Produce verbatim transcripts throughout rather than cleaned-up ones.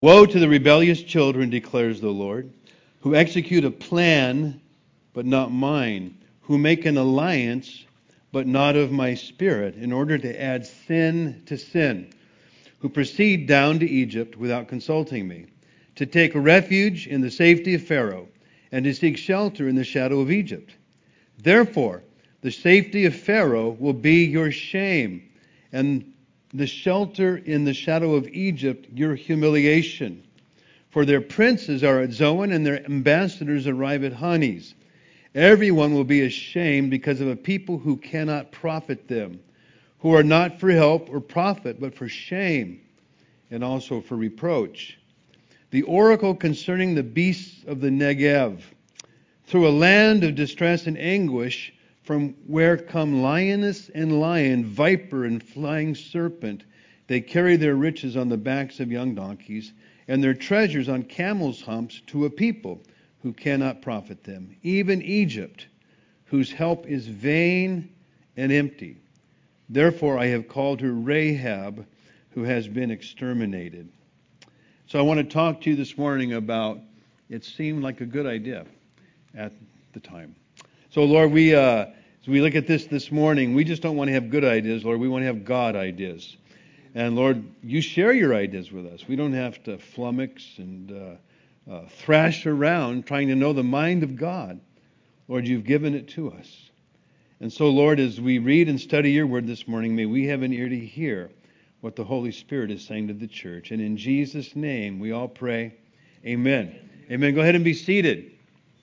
Woe to the rebellious children, declares the Lord, who execute a plan, but not mine, who make an alliance, but not of my spirit, in order to add sin to sin, who proceed down to Egypt without consulting me, to take refuge in the safety of Pharaoh, and to seek shelter in the shadow of Egypt. Therefore, the safety of Pharaoh will be your shame, and the shelter in the shadow of Egypt your humiliation. For their princes are at Zoan, and their ambassadors arrive at Hanes. Everyone will be ashamed because of a people who cannot profit them, who are not for help or profit, but for shame, and also for reproach. The oracle concerning the beasts of the Negev. Through a land of distress and anguish, from where come lioness and lion, viper and flying serpent, they carry their riches on the backs of young donkeys, and their treasures on camels' humps to a people who cannot profit them, even Egypt, whose help is vain and empty. Therefore I have called her Rahab, who has been exterminated. So I want to talk to you this morning about it seemed like a good idea at the time. So Lord, we uh, as we look at this this morning, we just don't want to have good ideas, Lord. We want to have God ideas. And Lord, you share your ideas with us. We don't have to flummox and uh, uh, thrash around trying to know the mind of God. Lord, you've given it to us. And so, Lord, as we read and study your word this morning, may we have an ear to hear what the Holy Spirit is saying to the church. And in Jesus' name, we all pray, amen. Amen. Go ahead and be seated.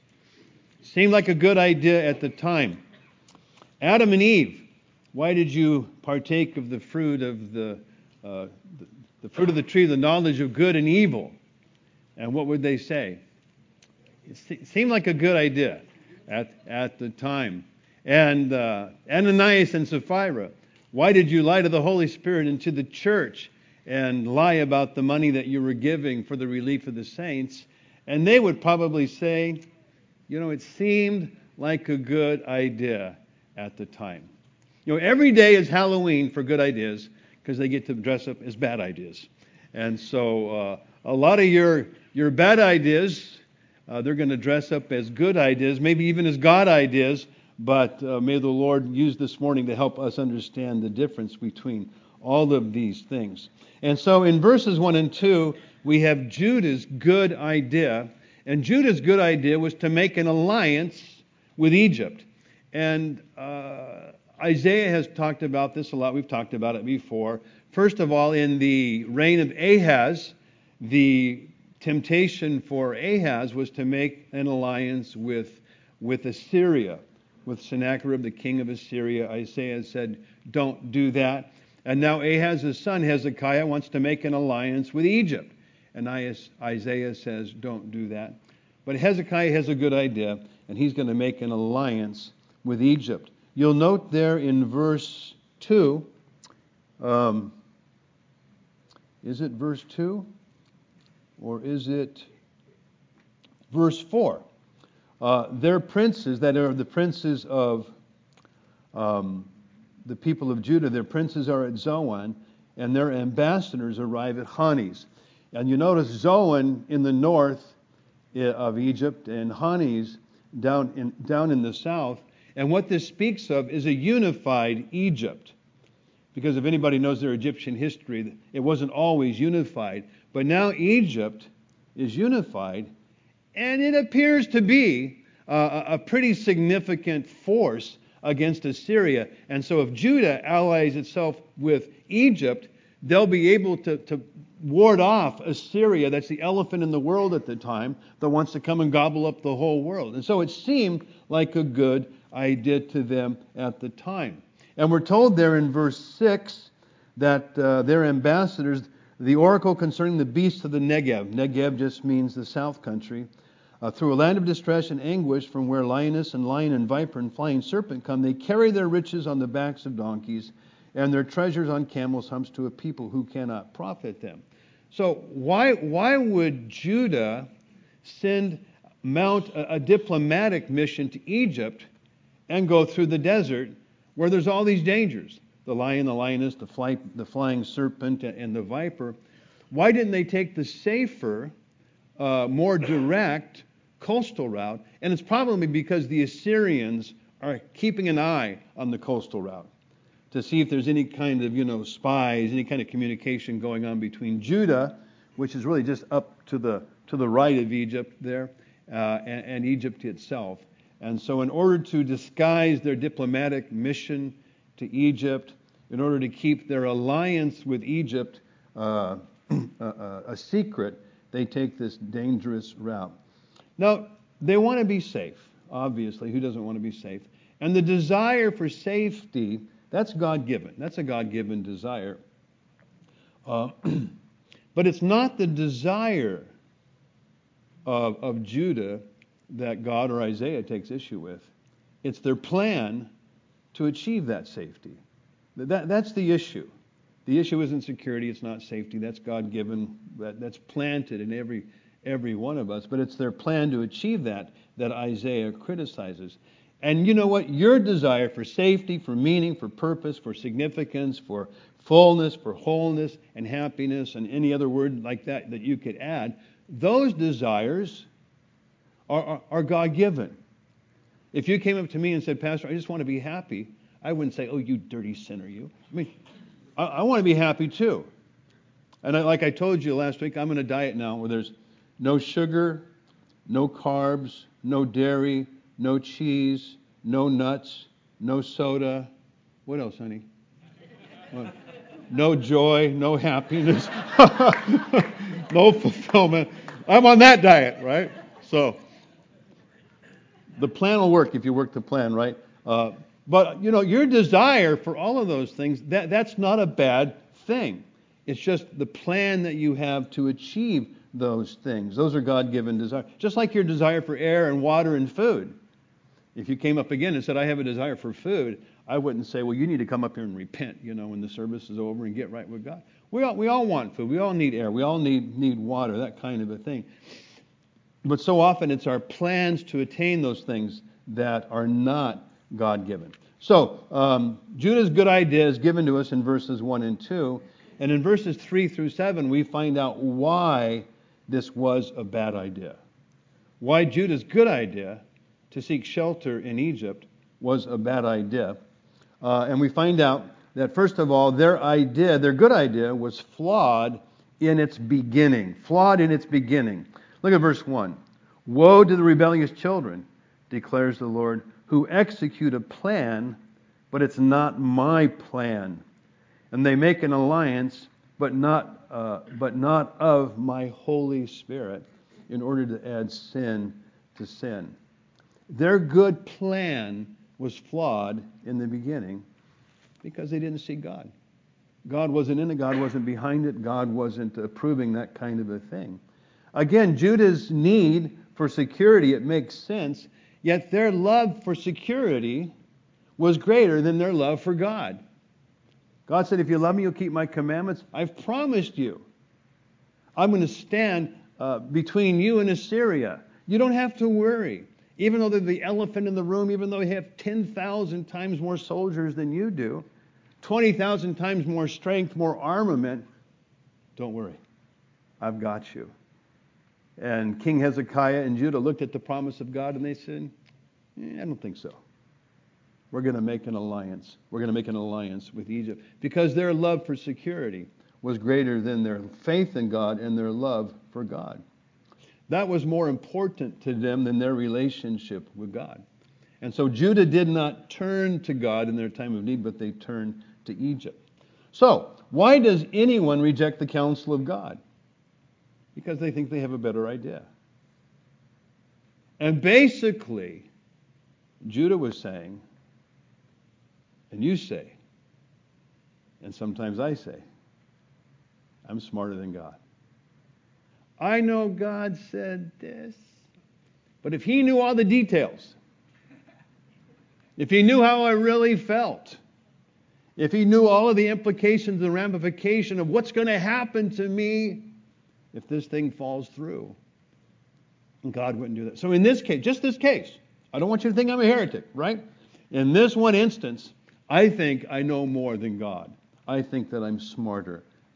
Seemed like a good idea at the time. Adam and Eve, why did you partake of the fruit of the, uh, the, the fruit of the tree, the knowledge of good and evil? And what would they say? It seemed like a good idea at, at the time. And uh, Ananias and Sapphira, why did you lie to the Holy Spirit and to the church and lie about the money that you were giving for the relief of the saints? And they would probably say, you know, it seemed like a good idea at the time. You know, every day is Halloween for good ideas because they get to dress up as bad ideas. And so uh, a lot of your your bad ideas, uh, they're going to dress up as good ideas, maybe even as God ideas. But uh, may the Lord use this morning to help us understand the difference between all of these things. And so in verses one and two, we have Judah's good idea. And Judah's good idea was to make an alliance with Egypt. And uh, Isaiah has talked about this a lot. We've talked about it before. First of all, in the reign of Ahaz, the temptation for Ahaz was to make an alliance with, with Assyria. With Sennacherib, the king of Assyria, Isaiah said, don't do that. And now Ahaz's son, Hezekiah, wants to make an alliance with Egypt. And Isaiah says, don't do that. But Hezekiah has a good idea, and he's going to make an alliance with Egypt. You'll note there in verse two, um, is it verse two? Or is it verse four? Uh, their princes, that are the princes of um, the people of Judah, their princes are at Zoan, and their ambassadors arrive at Hanes. And you notice Zoan in the north of Egypt and Hanes down in, down in the south. And what this speaks of is a unified Egypt. Because if anybody knows their Egyptian history, it wasn't always unified. But now Egypt is unified. And it appears to be uh, a pretty significant force against Assyria. And so if Judah allies itself with Egypt, they'll be able to, to ward off Assyria. That's the elephant in the world at the time that wants to come and gobble up the whole world. And so it seemed like a good idea to them at the time. And we're told there in verse six that uh, their ambassadors, the oracle concerning the beasts of the Negev. Negev just means the south country. Uh, through a land of distress and anguish, from where lioness and lion and viper and flying serpent come, they carry their riches on the backs of donkeys and their treasures on camels' humps to a people who cannot profit them. So why why would Judah send mount a, a diplomatic mission to Egypt and go through the desert where there's all these dangers? The lion, the lioness, the, fly, the flying serpent, and the viper. Why didn't they take the safer, uh, more direct coastal route? And it's probably because the Assyrians are keeping an eye on the coastal route to see if there's any kind of, you know, spies, any kind of communication going on between Judah, which is really just up to the to the right of Egypt there, uh, and, and Egypt itself. And so in order to disguise their diplomatic mission to Egypt, in order to keep their alliance with Egypt uh, a, a secret, they take this dangerous route. Now, they want to be safe, obviously. Who doesn't want to be safe? And the desire for safety, that's God-given. That's a God-given desire. Uh, but it's not the desire of, of Judah that God or Isaiah takes issue with. It's their plan to achieve that safety. That, that's the issue. The issue isn't security, it's not safety. That's God-given. That, that's planted in every every one of us. But it's their plan to achieve that that Isaiah criticizes. And you know what? Your desire for safety, for meaning, for purpose, for significance, for fullness, for wholeness and happiness, and any other word like that that you could add, those desires are, are, are God-given. If you came up to me and said, Pastor, I just want to be happy, I wouldn't say, oh, you dirty sinner, you. I mean, I, I want to be happy too. And I, like I told you last week, I'm on a diet now where there's no sugar, no carbs, no dairy, no cheese, no nuts, no soda. What else, honey? What? No joy, no happiness, no fulfillment. I'm on that diet, right? So the plan will work if you work the plan, right? Uh, but, you know, your desire for all of those things, that, that's not a bad thing. It's just the plan that you have to achieve those things. Those are God-given desires. Just like your desire for air and water and food. If you came up again and said, I have a desire for food, I wouldn't say, well, you need to come up here and repent, you know, when the service is over and get right with God. We all, we all want food. We all need air. We all need, need water, that kind of a thing. But so often it's our plans to attain those things that are not God-given. So, um, Judah's good idea is given to us in verses one and two. And in verses three through seven, we find out why this was a bad idea. Why Judah's good idea to seek shelter in Egypt was a bad idea. Uh, and we find out that, first of all, their idea, their good idea, was flawed in its beginning. Flawed in its beginning. Look at verse one. Woe to the rebellious children, declares the Lord, who execute a plan, but it's not my plan. And they make an alliance, but not, uh, but not of my Holy Spirit, in order to add sin to sin. Their good plan was flawed in the beginning because they didn't see God. God wasn't in it. God wasn't behind it. God wasn't approving that kind of a thing. Again, Judah's need for security, it makes sense, yet their love for security was greater than their love for God. God said, if you love me, you'll keep my commandments. I've promised you. I'm going to stand uh, between you and Assyria. You don't have to worry. Even though they're the elephant in the room, even though they have ten thousand times more soldiers than you do, twenty thousand times more strength, more armament, don't worry. I've got you. And King Hezekiah and Judah looked at the promise of God and they said, eh, I don't think so. We're going to make an alliance. We're going to make an alliance with Egypt because their love for security was greater than their faith in God and their love for God. That was more important to them than their relationship with God. And so Judah did not turn to God in their time of need, but they turned to Egypt. So, why does anyone reject the counsel of God? Because they think they have a better idea. And basically, Judah was saying, and you say, and sometimes I say, I'm smarter than God. I know God said this, but if he knew all the details, if he knew how I really felt, if he knew all of the implications and ramification of what's going to happen to me if this thing falls through, God wouldn't do that. So in this case, just this case, I don't want you to think I'm a heretic, right? In this one instance, I think I know more than God. I think that I'm smarter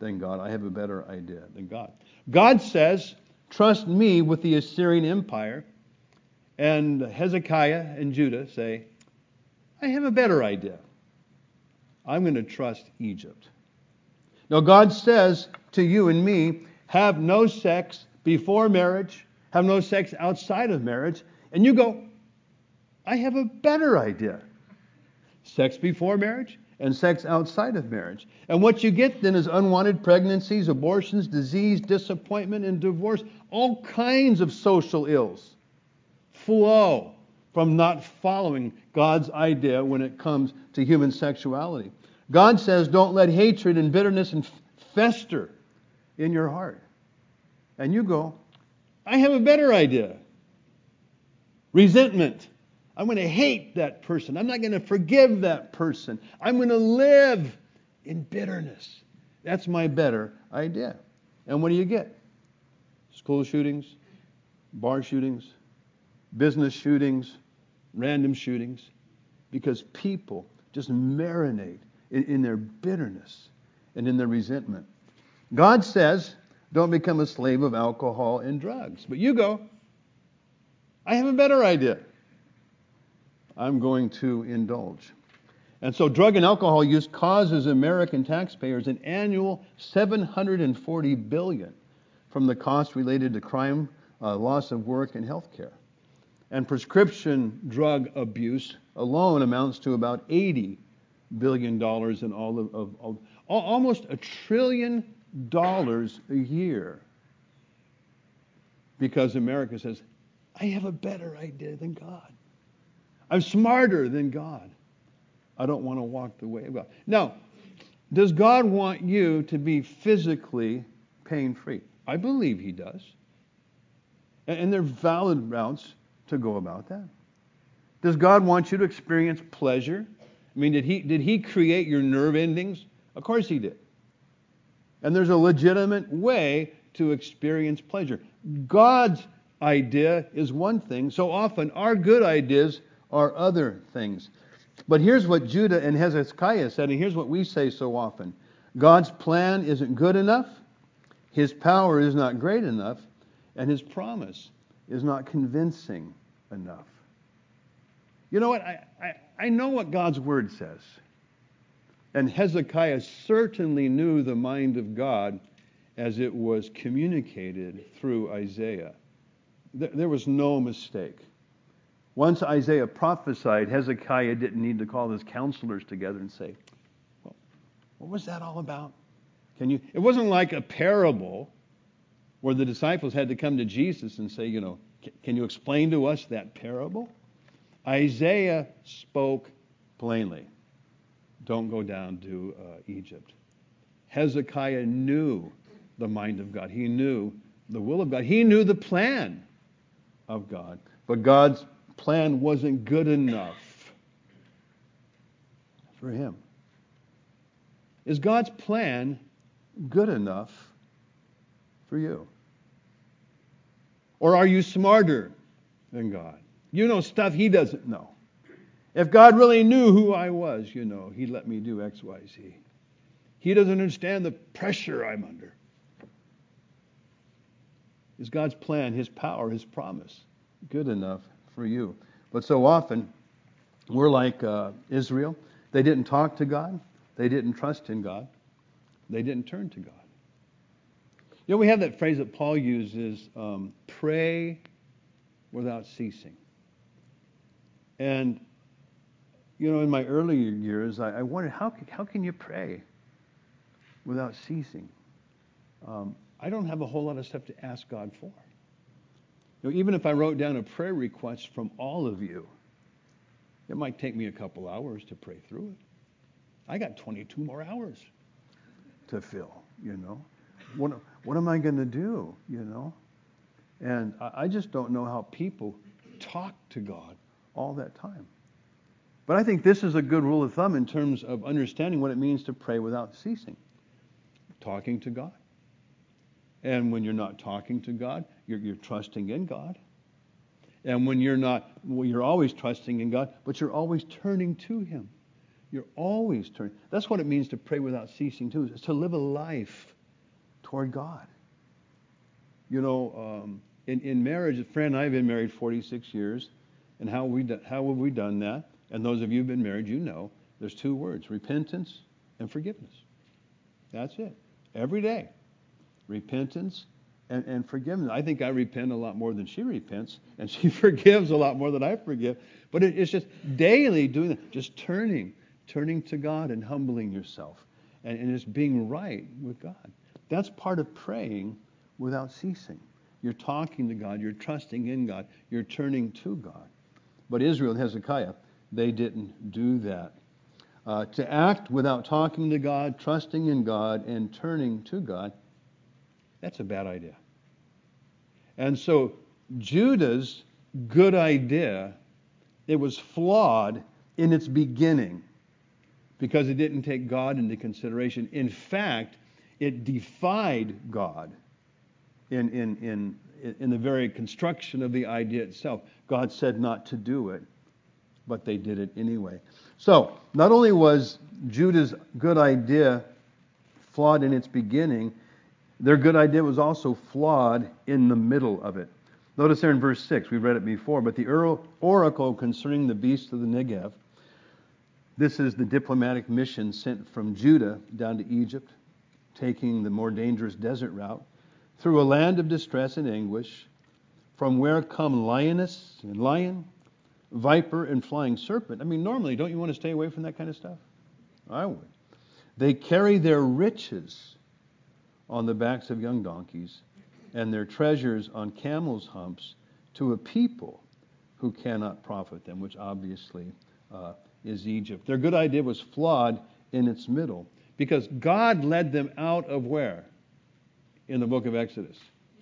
than God. I have a better idea than God. God says, trust me with the Assyrian Empire. And Hezekiah and Judah say, I have a better idea. I'm going to trust Egypt. Now, God says to you and me, have no sex before marriage, have no sex outside of marriage. And you go, I have a better idea. Sex before marriage and sex outside of marriage. And what you get then is unwanted pregnancies, abortions, disease, disappointment, and divorce. All kinds of social ills flow from not following God's idea when it comes to human sexuality. God says, don't let hatred and bitterness and fester in your heart. And you go, I have a better idea. Resentment. I'm going to hate that person. I'm not going to forgive that person. I'm going to live in bitterness. That's my better idea. And what do you get? School shootings, bar shootings, business shootings, random shootings, because people just marinate in, in their bitterness and in their resentment. God says, don't become a slave of alcohol and drugs. But you go, I have a better idea. I'm going to indulge. And so drug and alcohol use causes American taxpayers an annual seven hundred forty billion dollars from the costs related to crime, uh, loss of work, and health care. And prescription drug abuse alone amounts to about eighty billion dollars in all of, of, of almost a trillion dollars a year, because America says, I have a better idea than God. I'm smarter than God. I don't want to walk the way of God. Now, does God want you to be physically pain-free? I believe He does. And, and there are valid routes to go about that. Does God want you to experience pleasure? I mean, did he, did he create your nerve endings? Of course He did. And there's a legitimate way to experience pleasure. God's idea is one thing. So often our good ideas are other things. But here's what Judah and Hezekiah said, and here's what we say so often. God's plan isn't good enough, His power is not great enough, and His promise is not convincing enough. You know what? I, I, I know what God's Word says. And Hezekiah certainly knew the mind of God as it was communicated through Isaiah. There, there was no mistake. Once Isaiah prophesied, Hezekiah didn't need to call his counselors together and say, well, what was that all about? Can you? It wasn't like a parable where the disciples had to come to Jesus and say, you know, can you explain to us that parable? Isaiah spoke plainly. Don't go down to uh, Egypt. Hezekiah knew the mind of God. He knew the will of God. He knew the plan of God. But God's plan wasn't good enough for him. Is God's plan good enough for you? Or are you smarter than God? You know stuff He doesn't know. If God really knew who I was, you know, He'd let me do X, Y, Z. He doesn't understand the pressure I'm under. Is God's plan, His power, His promise good enough for you? But so often, we're like uh, Israel. They didn't talk to God. They didn't trust in God. They didn't turn to God. You know, we have that phrase that Paul uses, um, pray without ceasing. And, you know, in my earlier years, I, I wondered, how, how can you pray without ceasing? Um, I don't have a whole lot of stuff to ask God for. You know, even if I wrote down a prayer request from all of you, it might take me a couple hours to pray through it. I got twenty-two more hours to fill, you know. What, what am I going to do, you know? And I, I just don't know how people talk to God all that time. But I think this is a good rule of thumb in terms of understanding what it means to pray without ceasing. Talking to God. And when you're not talking to God, you're, you're trusting in God. And when you're not, well, you're always trusting in God, but you're always turning to Him. You're always turning. That's what it means to pray without ceasing too, is to live a life toward God. You know, um, in, in marriage, a friend and I have been married forty-six years. And how, we do, how have we done that? And those of you who have been married, you know, there's two words, repentance and forgiveness. That's it. Every day. Repentance and, and forgiveness. I think I repent a lot more than she repents, and she forgives a lot more than I forgive. But it, it's just daily doing that, just turning, turning to God and humbling yourself, and, and just being right with God. That's part of praying without ceasing. You're talking to God, you're trusting in God, you're turning to God. But Israel and Hezekiah, they didn't do that. Uh, to act without talking to God, trusting in God, and turning to God, that's a bad idea. And so Judah's good idea, it was flawed in its beginning because it didn't take God into consideration. In fact, it defied God in, in, in, in the very construction of the idea itself. God said not to do it, but they did it anyway. So, not only was Judah's good idea flawed in its beginning, their good idea was also flawed in the middle of it. Notice there in verse six, we read it before, but the oracle concerning the beasts of the Negev, this is the diplomatic mission sent from Judah down to Egypt, taking the more dangerous desert route, through a land of distress and anguish, from where come lioness and lion, viper and flying serpent. I mean, normally, don't you want to stay away from that kind of stuff? I would. They carry their riches on the backs of young donkeys, and their treasures on camels' humps, to a people who cannot profit them, which obviously uh, is Egypt. Their good idea was flawed in its middle, because God led them out of where? In the book of Exodus.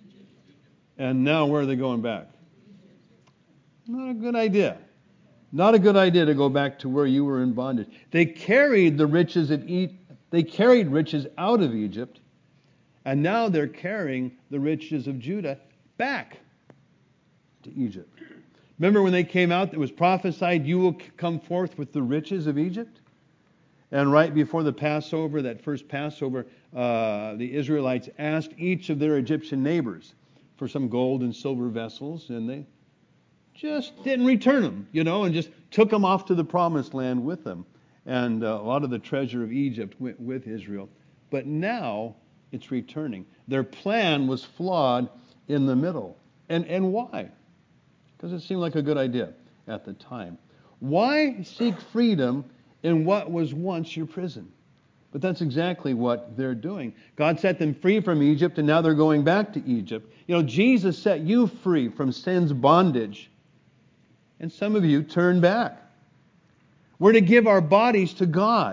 And now where are they going back? Not a good idea. Not a good idea to go back to where you were in bondage. They carried the riches of e- they carried riches out of Egypt, and now they're carrying the riches of Judah back to Egypt. Remember when they came out, it was prophesied, you will come forth with the riches of Egypt? And right before the Passover, that first Passover, uh, the Israelites asked each of their Egyptian neighbors for some gold and silver vessels, and they just didn't return them, you know, and just took them off to the promised land with them. And uh, a lot of the treasure of Egypt went with Israel. But now it's returning. Their plan was flawed in the middle. And, and why? Because it seemed like a good idea at the time. Why seek freedom in what was once your prison? But that's exactly what they're doing. God set them free from Egypt, and now they're going back to Egypt. You know, Jesus set you free from sin's bondage, and some of you turn back. We're to give our bodies to God.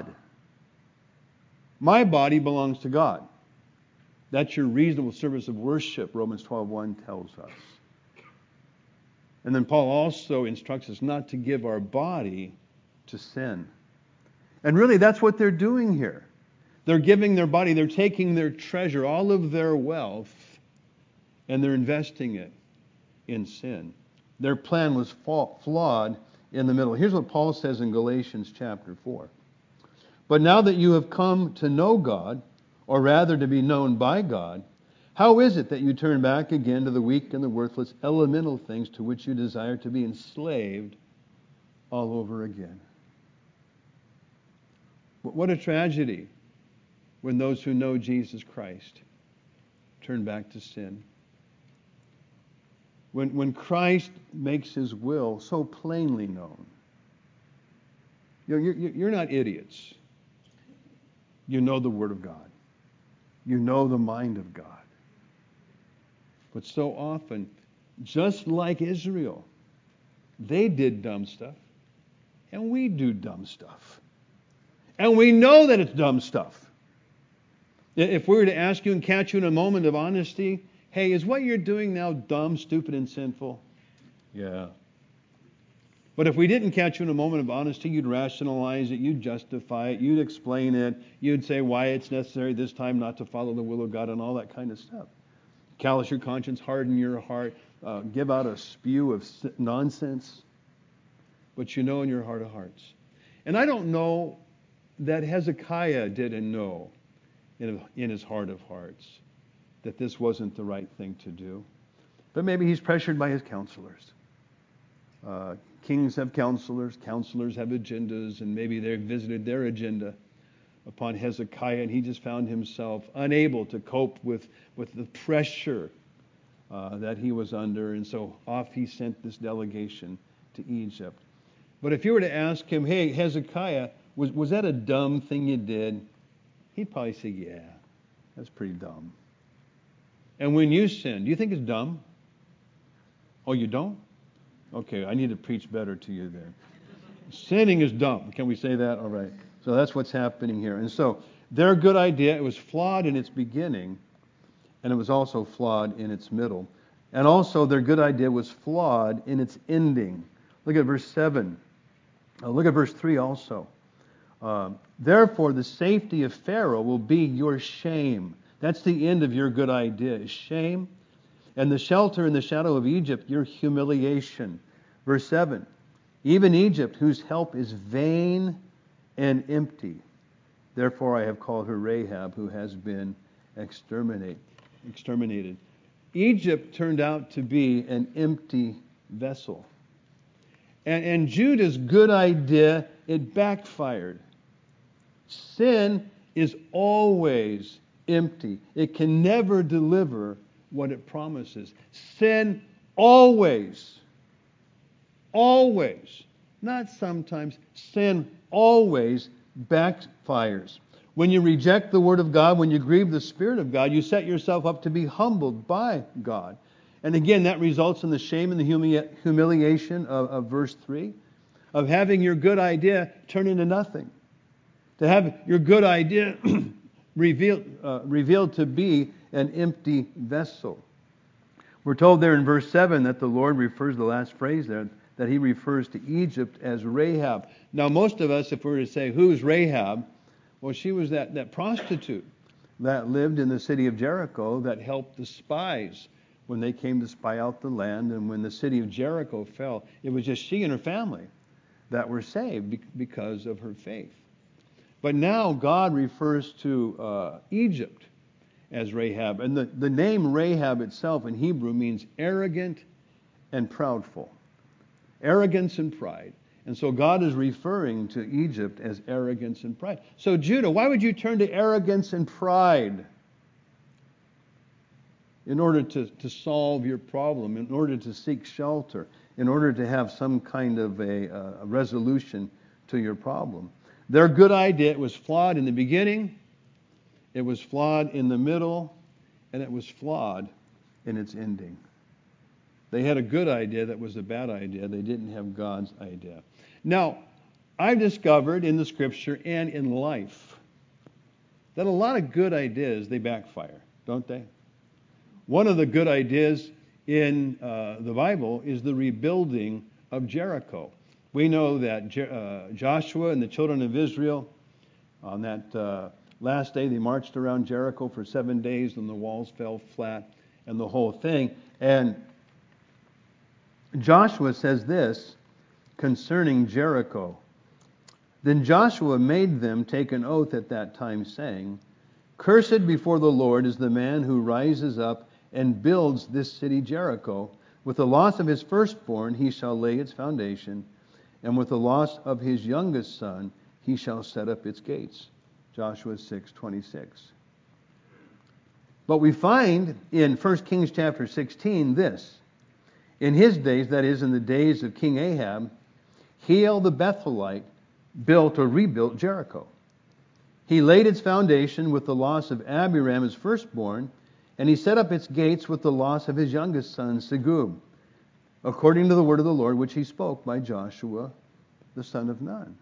My body belongs to God. That's your reasonable service of worship, Romans twelve one tells us. And then Paul also instructs us not to give our body to sin. And really, that's what they're doing here. They're giving their body, they're taking their treasure, all of their wealth, and they're investing it in sin. Their plan was flawed in the middle. Here's what Paul says in Galatians chapter four. But now that you have come to know God, or rather to be known by God, how is it that you turn back again to the weak and the worthless elemental things to which you desire to be enslaved all over again? What a tragedy when those who know Jesus Christ turn back to sin. When, when Christ makes his will so plainly known. You're, you're, you're not idiots. You know the Word of God. You know the mind of God. But so often, just like Israel, they did dumb stuff, and we do dumb stuff. And we know that it's dumb stuff. If we were to ask you and catch you in a moment of honesty, hey, is what you're doing now dumb, stupid, and sinful? Yeah. But if we didn't catch you in a moment of honesty, you'd rationalize it, you'd justify it, you'd explain it, you'd say why it's necessary this time not to follow the will of God and all that kind of stuff. Callous your conscience, harden your heart, uh, give out a spew of nonsense, but you know in your heart of hearts. And I don't know that Hezekiah didn't know in, in his heart of hearts that this wasn't the right thing to do. But maybe he's pressured by his counselors. Uh, kings have counselors, counselors have agendas, and maybe they've visited their agenda upon Hezekiah, and he just found himself unable to cope with, with the pressure uh, that he was under, and so off he sent this delegation to Egypt. But if you were to ask him, hey, Hezekiah, was, was that a dumb thing you did? He'd probably say, yeah, that's pretty dumb. And when you sin, do you think it's dumb? Oh, you don't? Okay, I need to preach better to you then. Sinning is dumb. Can we say that? All right. So that's what's happening here. And so their good idea, it was flawed in its beginning, and it was also flawed in its middle. And also their good idea was flawed in its ending. Look at verse seven. Uh, look at verse three also. Uh, Therefore, the safety of Pharaoh will be your shame. That's the end of your good idea, is shame. And the shelter in the shadow of Egypt, your humiliation. Verse seven. Even Egypt, whose help is vain and empty. Therefore, I have called her Rahab, who has been exterminate, exterminated. Egypt turned out to be an empty vessel. And, and Judah's good idea, it backfired. Sin is always empty. It can never deliver what it promises. Sin always, always, not sometimes, sin always backfires. When you reject the Word of God, when you grieve the Spirit of God, you set yourself up to be humbled by God. And again, that results in the shame and the humili- humiliation of, of verse three, of having your good idea turn into nothing. To have your good idea revealed, uh, revealed to be an empty vessel. We're told there in verse seven that the Lord refers, the last phrase there, that he refers to Egypt as Rahab. Now, most of us, if we were to say, who's Rahab? Well, she was that, that prostitute that lived in the city of Jericho that helped the spies when they came to spy out the land. And when the city of Jericho fell, it was just she and her family that were saved because of her faith. But now God refers to uh, Egypt as Rahab. And the, the name Rahab itself in Hebrew means arrogant and proudful. Arrogance and pride. And so God is referring to Egypt as arrogance and pride. So Judah, why would you turn to arrogance and pride in order to, to solve your problem, in order to seek shelter, in order to have some kind of a, a resolution to your problem? Their good idea, it was flawed in the beginning, it was flawed in the middle, and it was flawed in its ending. They had a good idea that was a bad idea. They didn't have God's idea. Now, I've discovered in the Scripture and in life that a lot of good ideas, they backfire, don't they? One of the good ideas in uh, the Bible is the rebuilding of Jericho. We know that Je- uh, Joshua and the children of Israel, on that uh, last day, they marched around Jericho for seven days and the walls fell flat and the whole thing. And Joshua says this concerning Jericho. Then Joshua made them take an oath at that time, saying, Cursed before the Lord is the man who rises up and builds this city Jericho. With the loss of his firstborn he shall lay its foundation, and with the loss of his youngest son he shall set up its gates. Joshua six twenty-six. But we find in First Kings chapter sixteen this. In his days, that is, in the days of King Ahab, Hiel the Bethelite built or rebuilt Jericho. He laid its foundation with the loss of Abiram, his firstborn, and he set up its gates with the loss of his youngest son, Segub, according to the word of the Lord, which he spoke by Joshua, the son of Nun.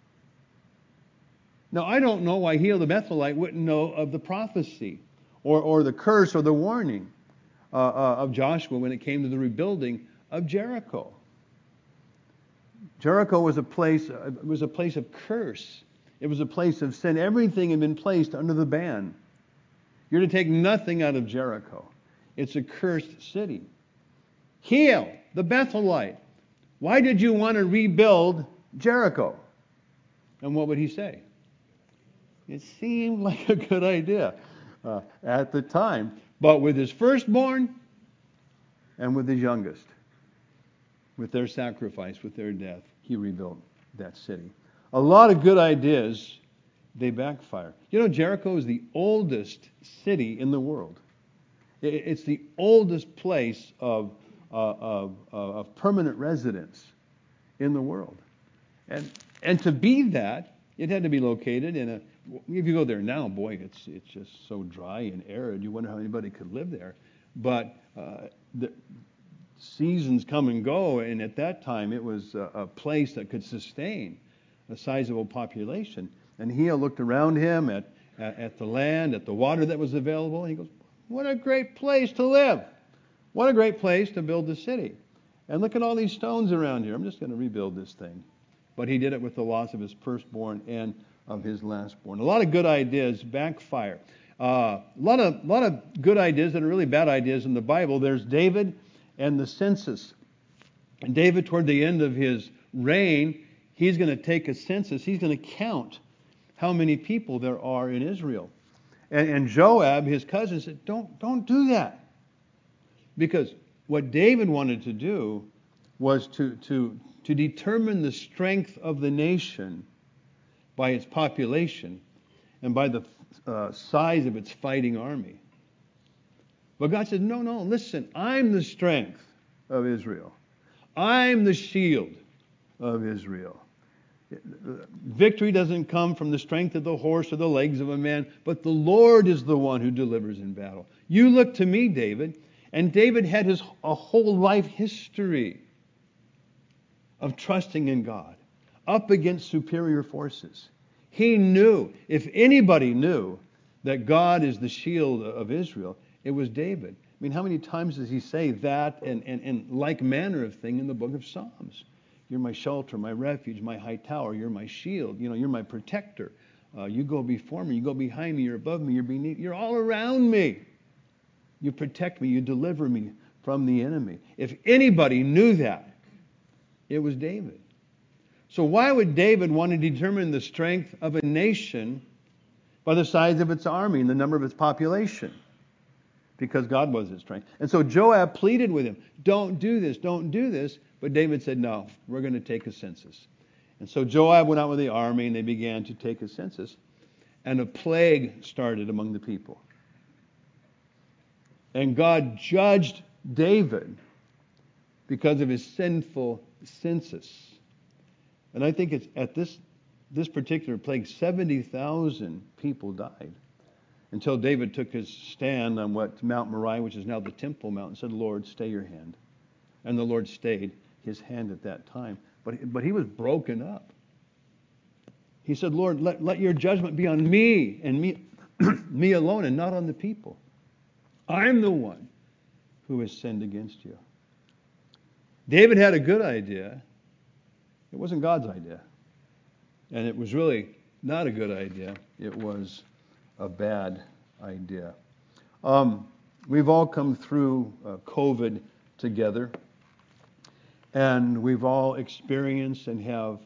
Now, I don't know why Hiel the Bethelite wouldn't know of the prophecy or, or the curse or the warning uh, uh, of Joshua when it came to the rebuilding of Jericho. Jericho was a place, uh, was a place of curse. It was a place of sin. Everything had been placed under the ban. You're to take nothing out of Jericho. It's a cursed city. Hiel, the Bethelite, why did you want to rebuild Jericho? And what would he say? It seemed like a good idea uh, at the time. But with his firstborn and with his youngest, with their sacrifice, with their death, he rebuilt that city. A lot of good ideas, they backfire. You know, Jericho is the oldest city in the world. It's the oldest place of, uh, of, of permanent residence in the world. And and to be that, it had to be located in a, if you go there now, boy, it's it's just so dry and arid. You wonder how anybody could live there. But uh, the seasons come and go, and at that time it was a, a place that could sustain a sizable population. And he looked around him at, at, at the land, at the water that was available, and he goes, what a great place to live. What a great place to build the city. And look at all these stones around here. I'm just going to rebuild this thing. But he did it with the loss of his firstborn and of his lastborn. A lot of good ideas backfire. Uh, a lot of, lot of good ideas that are really bad ideas in the Bible. There's David and the census. And David, toward the end of his reign, he's going to take a census. He's going to count how many people there are in Israel. And, and Joab, his cousin, said, don't, don't do that. Because what David wanted to do was to, to, to determine the strength of the nation by its population and by the uh, size of its fighting army. But God said, no, no, listen, I'm the strength of Israel. I'm the shield of Israel. Victory doesn't come from the strength of the horse or the legs of a man, but the Lord is the one who delivers in battle. You look to me, David. And David had his a whole life history of trusting in God up against superior forces. He knew, if anybody knew that God is the shield of Israel, it was David. I mean, how many times does he say that and, and, and like manner of thing in the book of Psalms? You're my shelter, my refuge, my high tower. You're my shield. You know, you're my protector. Uh, you go before me. You go behind me. You're above me. You're beneath. You're all around me. You protect me. You deliver me from the enemy. If anybody knew that, it was David. So why would David want to determine the strength of a nation by the size of its army and the number of its population? Because God was his strength. And so Joab pleaded with him, don't do this, don't do this. But David said, no, we're going to take a census. And so Joab went out with the army and they began to take a census. And a plague started among the people. And God judged David because of his sinful census. And I think it's at this, this particular plague, seventy thousand people died. Until David took his stand on what Mount Moriah, which is now the Temple Mount, and said, Lord, stay your hand. And the Lord stayed his hand at that time. But, but he was broken up. He said, Lord, let, let your judgment be on me and me, me alone and not on the people. I'm the one who has sinned against you. David had a good idea. It wasn't God's idea. And it was really not a good idea. It was a bad idea. Um, we've all come through uh, COVID together. And we've all experienced and have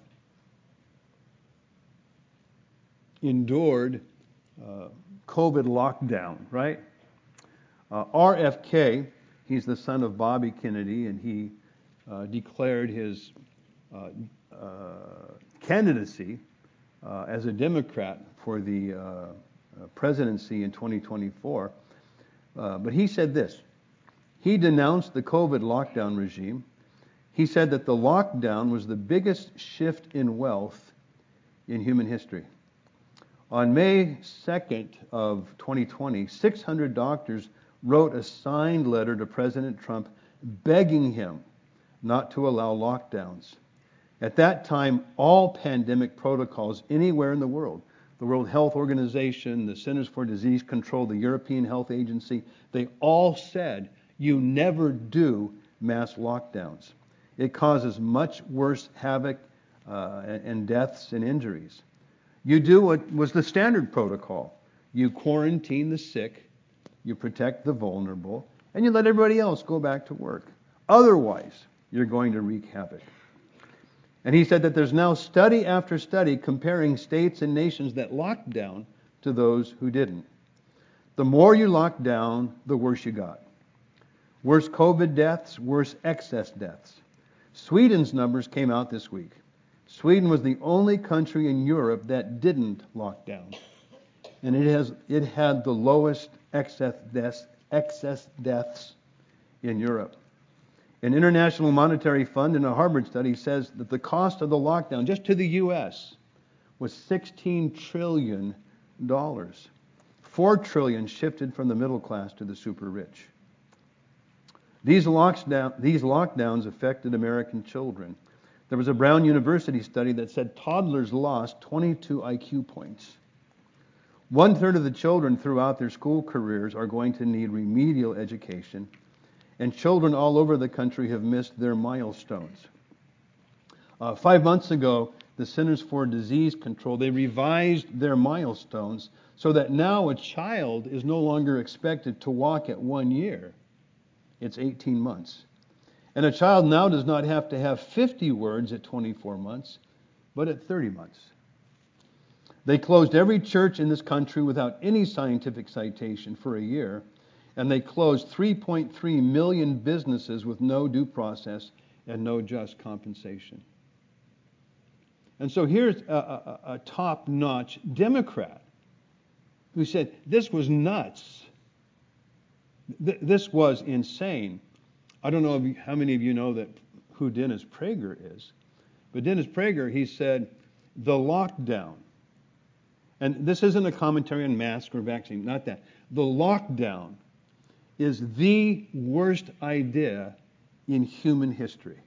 endured uh, COVID lockdown, right? Uh, R F K, he's the son of Bobby Kennedy, and he uh, declared his uh, uh, candidacy uh, as a Democrat for the uh, uh, presidency in twenty twenty-four. Uh, but he said this. He denounced the COVID lockdown regime. He said that the lockdown was the biggest shift in wealth in human history. On May second of twenty twenty, six hundred doctors wrote a signed letter to President Trump begging him not to allow lockdowns. At that time, all pandemic protocols anywhere in the world, the World Health Organization, the Centers for Disease Control, the European Health Agency, they all said you never do mass lockdowns. It causes much worse havoc uh, and, and deaths and injuries. You do what was the standard protocol. You quarantine the sick, you protect the vulnerable, and you let everybody else go back to work. Otherwise, you're going to wreak havoc. And he said that there's now study after study comparing states and nations that locked down to those who didn't. The more you lock down, the worse you got. Worse COVID deaths, worse excess deaths. Sweden's numbers came out this week. Sweden was the only country in Europe that didn't lock down. And it has it had the lowest excess deaths, excess deaths in Europe. An International Monetary Fund in a Harvard study says that the cost of the lockdown just to the U S was sixteen trillion dollars. four trillion dollars shifted from the middle class to the super rich. These lockdown, these lockdowns affected American children. There was a Brown University study that said toddlers lost twenty-two I Q points. One third of the children throughout their school careers are going to need remedial education, and children all over the country have missed their milestones. Uh, five months ago, the Centers for Disease Control, they revised their milestones so that now a child is no longer expected to walk at one year. It's eighteen months. And a child now does not have to have fifty words at twenty-four months, but at thirty months. They closed every church in this country without any scientific citation for a year, and they closed three point three million businesses with no due process and no just compensation. And so here's a, a, a top-notch Democrat who said this was nuts. Th- this was insane. I don't know if you, how many of you know that who Dennis Prager is, but Dennis Prager, he said, the lockdown, and this isn't a commentary on masks or vaccine, not that. The lockdown is the worst idea in human history.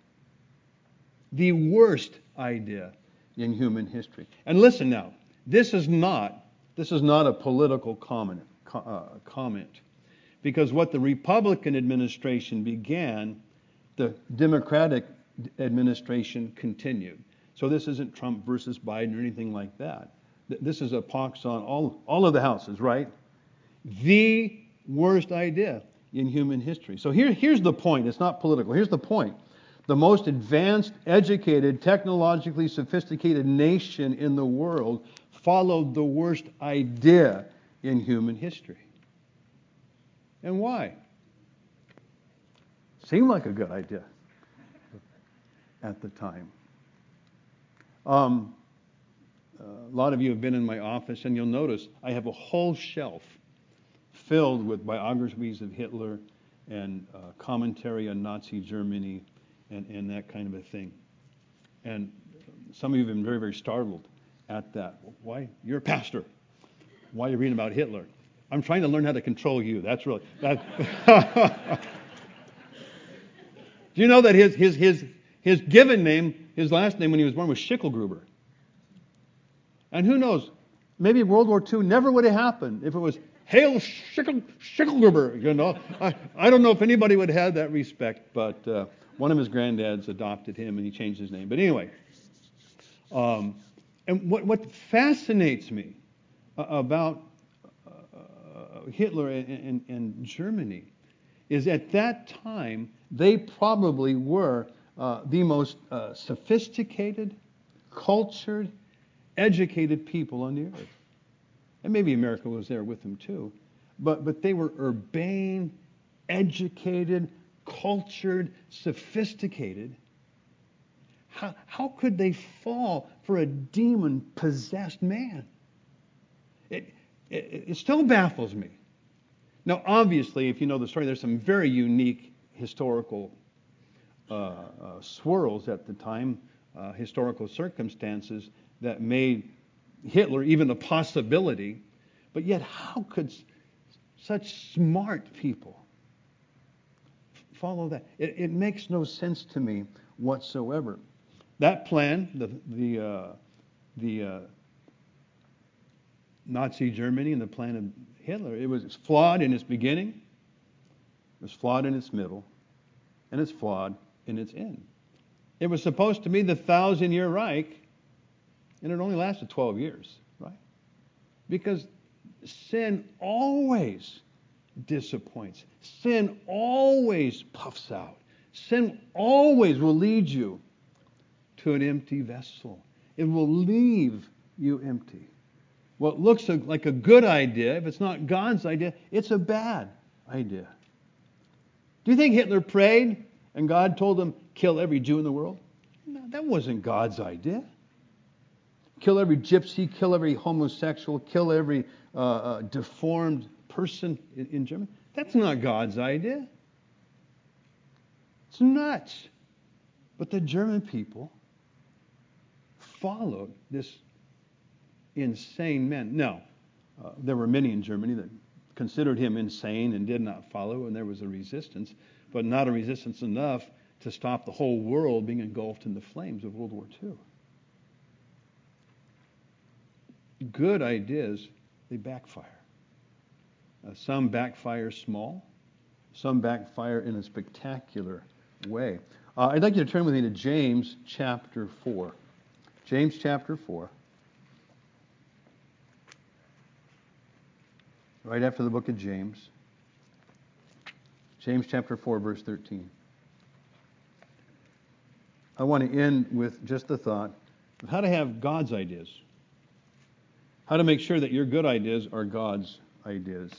The worst idea in human history. And listen now, this is not this is not a political comment, uh, comment, because what the Republican administration began, the Democratic administration continued. So this isn't Trump versus Biden or anything like that. This is a pox on all all of the houses, right? The worst idea in human history. So here, here's the point. It's not political. Here's the point. The most advanced, educated, technologically sophisticated nation in the world followed the worst idea in human history. And why? Seemed like a good idea at the time. Um, a lot of you have been in my office, and you'll notice I have a whole shelf filled with biographies of Hitler and uh, commentary on Nazi Germany and, and that kind of a thing. And some of you have been very, very startled at that. Why? You're a pastor. Why are you reading about Hitler? I'm trying to learn how to control you. That's really... That. Do you know that his, his, his, his given name, his last name when he was born was Schicklgruber? And who knows, maybe World War Two never would have happened if it was Hail Schickl, Schicklgruber, you know. I, I don't know if anybody would have had that respect, but uh, one of his granddads adopted him and he changed his name. But anyway, um, and what, what fascinates me uh, about uh, Hitler and, and, and Germany is at that time, they probably were uh, the most uh, sophisticated, cultured, educated people on the earth. And maybe America was there with them too. But but they were urbane, educated, cultured, sophisticated. How, how could they fall for a demon-possessed man? It, it, it still baffles me. Now, obviously, if you know the story, there's some very unique historical uh, uh, swirls at the time, uh, historical circumstances that made Hitler even a possibility. But yet, how could s- such smart people f- follow that? It, it makes no sense to me whatsoever. That plan, the the uh, the uh, Nazi Germany and the plan of Hitler, it was flawed in its beginning, it was flawed in its middle, and it's flawed in its end. It was supposed to be the thousand-year Reich, and it only lasted twelve years, right? Because sin always disappoints. Sin always puffs out. Sin always will lead you to an empty vessel. It will leave you empty. what looks like a good idea, if it's not God's idea, it's a bad idea. Do you think Hitler prayed and God told him, kill every Jew in the world? No, that wasn't God's idea. Kill every gypsy, kill every homosexual, kill every uh, uh, deformed person in, in Germany. That's not God's idea. It's nuts. But the German people followed this insane man. Now, uh, there were many in Germany that considered him insane and did not follow, and there was a resistance, but not a resistance enough to stop the whole world being engulfed in the flames of World War Two. Good ideas, they backfire. Uh, some backfire small, some backfire in a spectacular way. Uh, I'd like you to turn with me to James chapter four. James chapter four. Right after the book of James. James chapter four, verse thirteen. I want to end with just the thought of how to have God's ideas. How to make sure that your good ideas are God's ideas.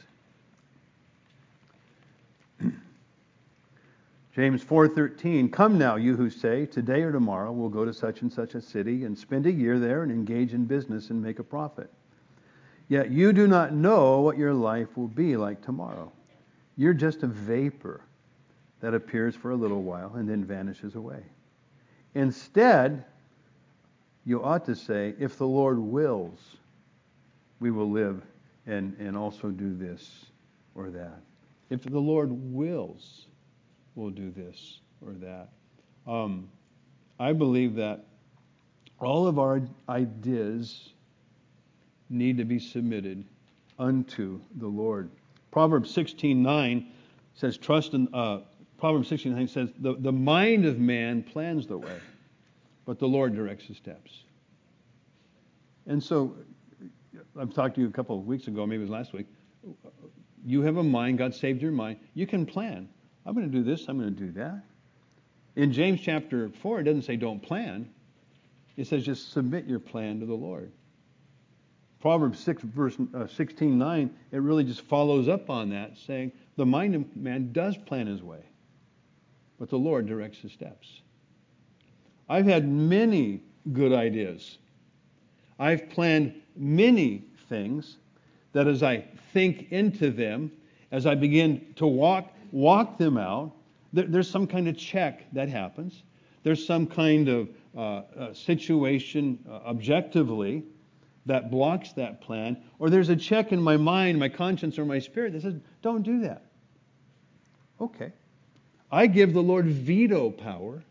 James four thirteen, come now, you who say, today or tomorrow we'll go to such and such a city and spend a year there and engage in business and make a profit. Yet you do not know what your life will be like tomorrow. You're just a vapor that appears for a little while and then vanishes away. Instead, you ought to say, if the Lord wills, we will live and, and also do this or that. If the Lord wills, we'll do this or that. Um, I believe that all of our ideas need to be submitted unto the Lord. Proverbs sixteen nine says, trust in, uh, Proverbs sixteen nine says, the, the mind of man plans the way, but the Lord directs his steps. And so, I've talked to you a couple of weeks ago, maybe it was last week. You have a mind, God saved your mind. You can plan. I'm going to do this, I'm going to do that. In James chapter four, it doesn't say don't plan. It says just submit your plan to the Lord. Proverbs six, verse uh, sixteen nine, it really just follows up on that, saying the mind of man does plan his way, but the Lord directs his steps. I've had many good ideas. I've planned many things that as I think into them, as I begin to walk walk them out, there, there's some kind of check that happens. There's some kind of uh, uh, situation uh, objectively that blocks that plan, or there's a check in my mind, my conscience, or my spirit that says, don't do that. Okay. I give the Lord veto power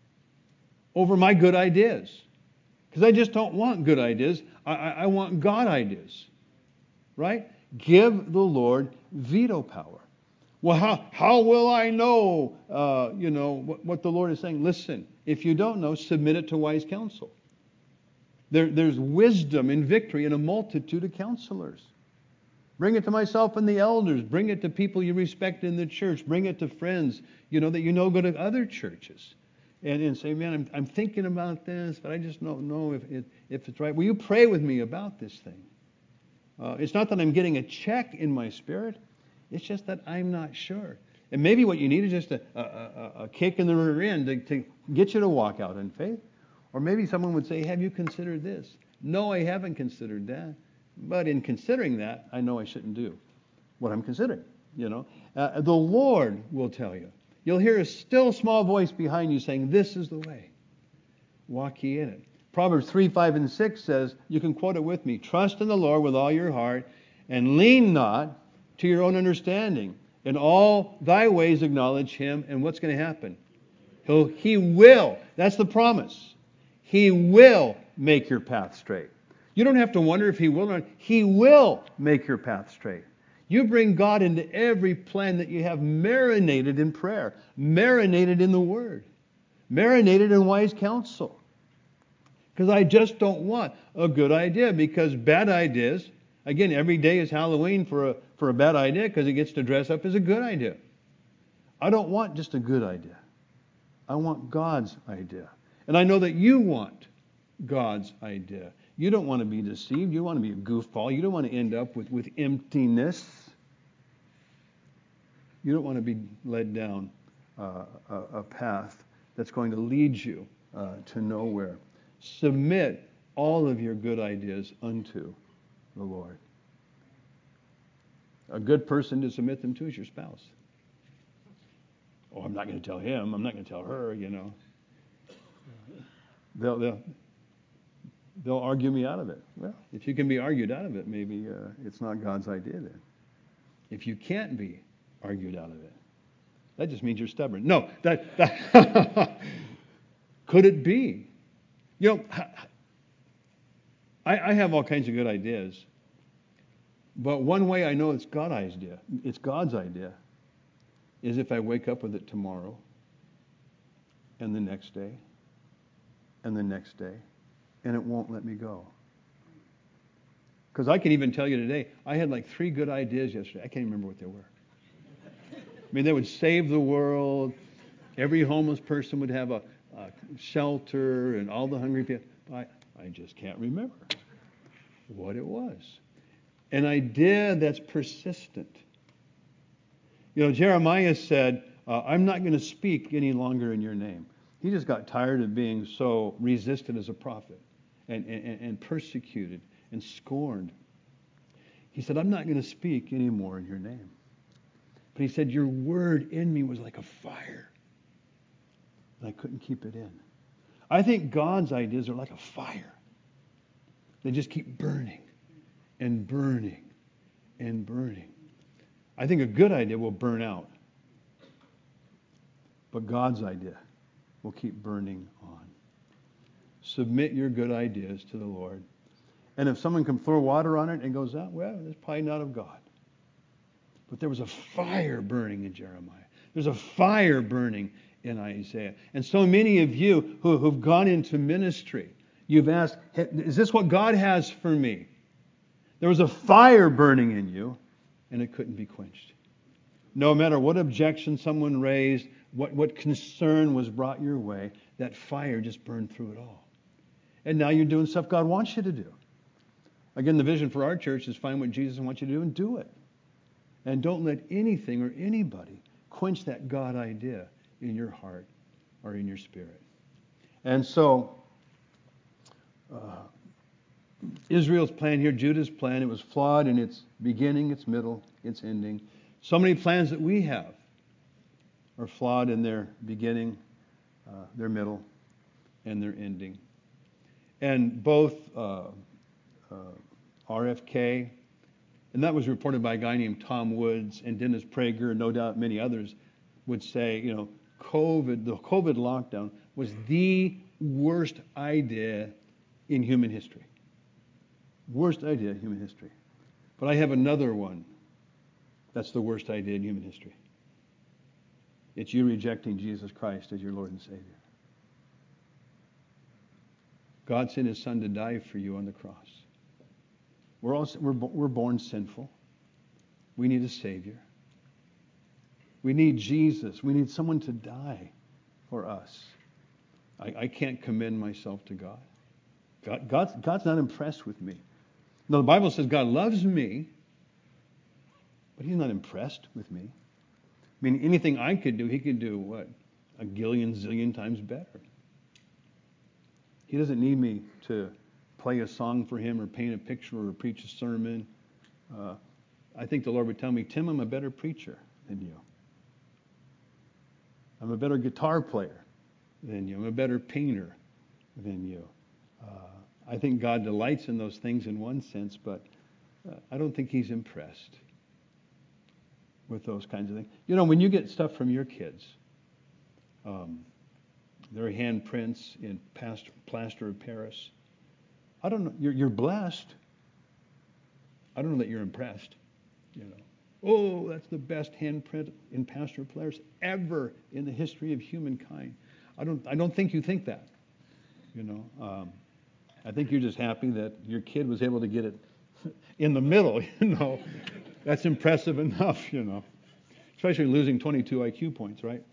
over my good ideas. Because I just don't want good ideas. I, I, I want God ideas. Right? Give the Lord veto power. Well, how, how will I know, uh, you know, what, what the Lord is saying? Listen, if you don't know, submit it to wise counsel. There, there's wisdom and victory in a multitude of counselors. Bring it to myself and the elders. Bring it to people you respect in the church. Bring it to friends, you know, that you know go to other churches. And, and say, man, I'm, I'm thinking about this, but I just don't know if, it, if it's right. Will you pray with me about this thing? Uh, it's not that I'm getting a check in my spirit. It's just that I'm not sure. And maybe what you need is just a, a, a, a kick in the rear end to, to get you to walk out in faith. Or maybe someone would say, have you considered this? No, I haven't considered that. But in considering that, I know I shouldn't do what I'm considering. You know, uh, the Lord will tell you. You'll hear a still small voice behind you saying, this is the way. Walk ye in it. Proverbs three, five, and six says, you can quote it with me, trust in the Lord with all your heart and lean not to your own understanding. In all thy ways acknowledge him, and what's going to happen? He'll, he will. That's the promise. He will make your path straight. You don't have to wonder if he will or not. He will make your path straight. You bring God into every plan that you have, marinated in prayer, marinated in the Word, marinated in wise counsel. Because I just don't want a good idea, because bad ideas, again, every day is Halloween for a, for a bad idea because it gets to dress up as a good idea. I don't want just a good idea. I want God's idea. And I know that you want God's idea. You don't want to be deceived. You want to be a goofball. You don't want to end up with, with emptiness. You don't want to be led down uh, a, a path that's going to lead you uh, to nowhere. Submit all of your good ideas unto the Lord. A good person to submit them to is your spouse. Oh, I'm not going to tell him. I'm not going to tell her, you know. They'll, they'll, they'll argue me out of it. Well, if you can be argued out of it, maybe uh, it's not God's idea then. If you can't be argued out of it, that just means you're stubborn. No, that, that could it be? You know, I, I have all kinds of good ideas, but one way I know it's God's idea, it's God's idea, is if I wake up with it tomorrow, and the next day, and the next day, and it won't let me go. Because I can even tell you today, I had like three good ideas yesterday. I can't remember what they were. I mean, they would save the world. Every homeless person would have a, a shelter, and all the hungry people. I, I just can't remember what it was. An idea that's persistent. You know, Jeremiah said, uh, I'm not going to speak any longer in your name. He just got tired of being so resisted as a prophet and, and, and persecuted and scorned. He said, I'm not going to speak anymore in your name. But he said, your word in me was like a fire. And I couldn't keep it in. I think God's ideas are like a fire. They just keep burning and burning and burning. I think a good idea will burn out. But God's idea will keep burning on. Submit your good ideas to the Lord. And if someone can throw water on it and it goes out, well, it's probably not of God. But there was a fire burning in Jeremiah. There's a fire burning in Isaiah. And so many of you who, who've gone into ministry, you've asked, is this what God has for me? There was a fire burning in you, and it couldn't be quenched. No matter what objection someone raised, what, what concern was brought your way, that fire just burned through it all. And now you're doing stuff God wants you to do. Again, the vision for our church is find what Jesus wants you to do and do it. And don't let anything or anybody quench that God idea in your heart or in your spirit. And so, uh, Israel's plan here, Judah's plan, it was flawed in its beginning, its middle, its ending. So many plans that we have are flawed in their beginning, uh, their middle, and their ending. And both uh, uh, R F K, and that was reported by a guy named Tom Woods, and Dennis Prager, and no doubt many others, would say, you know, COVID, the COVID lockdown was the worst idea in human history. Worst idea in human history. But I have another one that's the worst idea in human history. It's you rejecting Jesus Christ as your Lord and Savior. God sent His Son to die for you on the cross. We're all we're, we're born sinful. We need a Savior. We need Jesus. We need someone to die for us. I, I can't commend myself to God. God God's, God's not impressed with me. No, the Bible says God loves me, but He's not impressed with me. I mean, anything I could do, He could do, what, a gillion, zillion times better. He doesn't need me to play a song for Him or paint a picture or preach a sermon. Uh, I think the Lord would tell me, Tim, I'm a better preacher than you. I'm a better guitar player than you. I'm a better painter than you. Uh, I think God delights in those things in one sense, but uh, I don't think He's impressed with those kinds of things. You know, when you get stuff from your kids, um, their handprints in past, plaster of Paris, I don't know, you're, you're blessed. I don't know that you're impressed, you know. Oh, that's the best handprint in plaster of Paris ever in the history of humankind. I don't, I don't think you think that, you know. Um, I think you're just happy that your kid was able to get it in the middle, you know. That's impressive enough, you know. Especially losing twenty-two I Q points, right?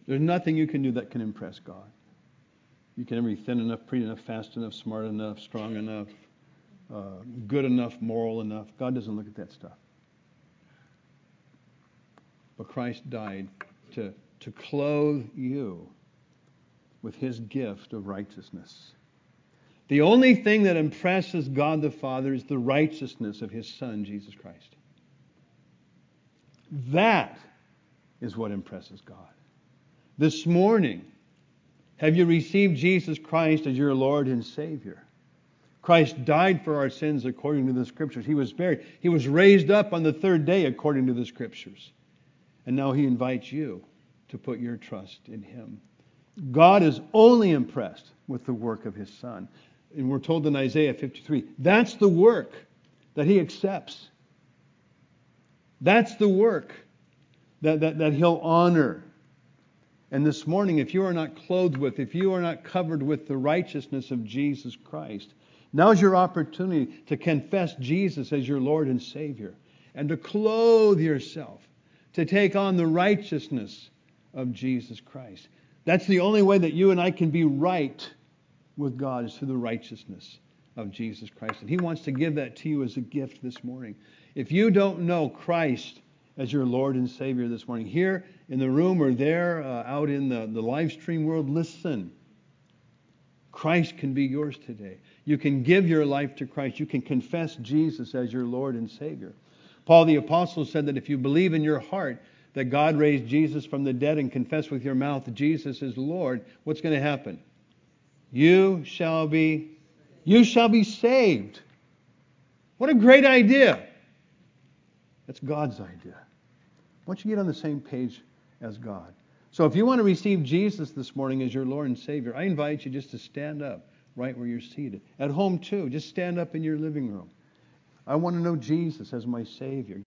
There's nothing you can do that can impress God. You can never be thin enough, pretty enough, fast enough, smart enough, strong enough, uh, good enough, moral enough. God doesn't look at that stuff. But Christ died to, to clothe you with his gift of righteousness. The only thing that impresses God the Father is the righteousness of his Son, Jesus Christ. That is what impresses God. This morning, have you received Jesus Christ as your Lord and Savior? Christ died for our sins according to the Scriptures. He was buried. He was raised up on the third day according to the Scriptures. And now he invites you to put your trust in him. God is only impressed with the work of his Son. And we're told in Isaiah fifty-three, that's the work that he accepts. That's the work that, that, that he'll honor. And this morning, if you are not clothed with, if you are not covered with the righteousness of Jesus Christ, now's your opportunity to confess Jesus as your Lord and Savior and to clothe yourself, to take on the righteousness of Jesus Christ. That's the only way that you and I can be right with God, is through the righteousness of Jesus Christ. And he wants to give that to you as a gift this morning. If you don't know Christ as your Lord and Savior this morning, here in the room or there uh, out in the, the live stream world, listen. Christ can be yours today. You can give your life to Christ. You can confess Jesus as your Lord and Savior. Paul the Apostle said that if you believe in your heart that God raised Jesus from the dead and confess with your mouth that Jesus is Lord, what's going to happen? You shall be, you shall be saved. What a great idea. That's God's idea. Why don't you get on the same page as God? So if you want to receive Jesus this morning as your Lord and Savior, I invite you just to stand up right where you're seated. At home too, just stand up in your living room. I want to know Jesus as my Savior.